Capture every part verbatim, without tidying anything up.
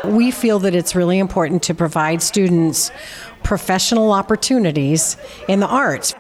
We feel that it's really important to provide students professional opportunities in the arts.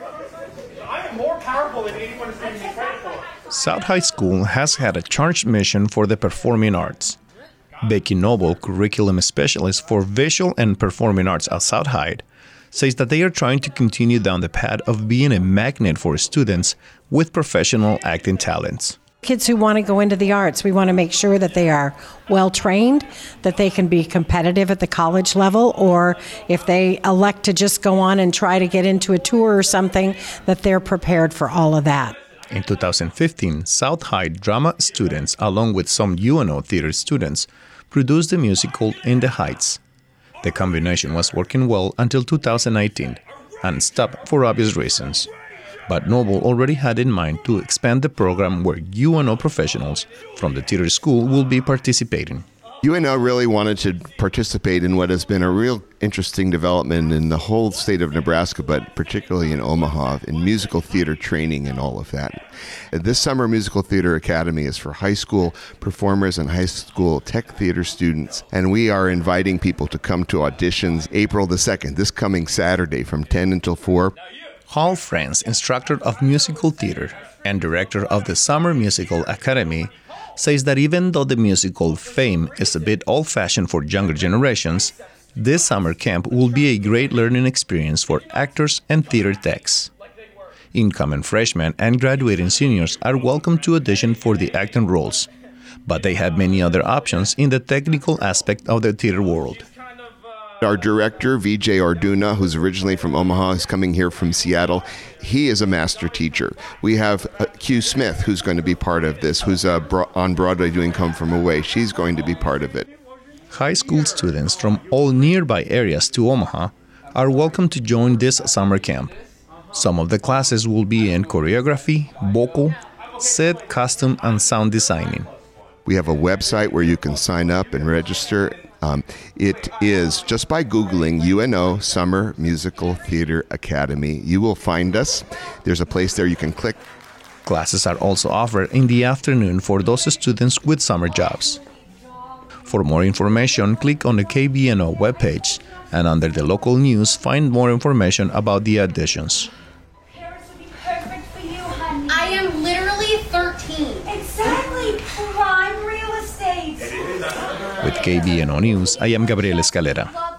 I am more powerful than anyone is giving me credit for. South High School has had a charged mission for the performing arts. Becky Noble, curriculum specialist for visual and performing arts at South High, says that they are trying to continue down the path of being a magnet for students with professional acting talents. Kids who want to go into the arts, we want to make sure that they are well trained, that they can be competitive at the college level, or if they elect to just go on and try to get into a tour or something, that they're prepared for all of that. In two thousand fifteen, South High drama students, along with some U N O theater students, produced the musical In the Heights. The combination was working well until two thousand nineteen and stopped for obvious reasons. But Noble already had in mind to expand the program where U N O professionals from the theater school will be participating. U N O really wanted to participate in what has been a real interesting development in the whole state of Nebraska, but particularly in Omaha, in musical theater training and all of that. This summer, Musical Theater Academy is for high school performers and high school tech theater students, and we are inviting people to come to auditions April the second, this coming Saturday from ten until four. Hal Franz, instructor of musical theater and director of the Summer Musical Academy, says that even though the musical fame is a bit old-fashioned for younger generations, this summer camp will be a great learning experience for actors and theater techs. Incoming freshmen and graduating seniors are welcome to audition for the acting roles, but they have many other options in the technical aspect of the theater world. Our director, Vijay Arduna, who's originally from Omaha, is coming here from Seattle. He is a master teacher. We have uh, Q Smith, who's going to be part of this, who's uh, bro- on Broadway doing Come From Away. She's going to be part of it. High school students from all nearby areas to Omaha are welcome to join this summer camp. Some of the classes will be in choreography, vocal, set, costume, and sound designing. We have a website where you can sign up and register. Um, it is just by Googling U N O Summer Musical Theater Academy. You will find us. There's a place there you can click. Classes are also offered in the afternoon for those students with summer jobs. For more information, click on the K B N O webpage, and under the local news, find more information about the auditions. Paris would be perfect for you, honey. I am literally thirteen. Exactly. Prime real estate. With K B N O News, I am Gabriel Escalera.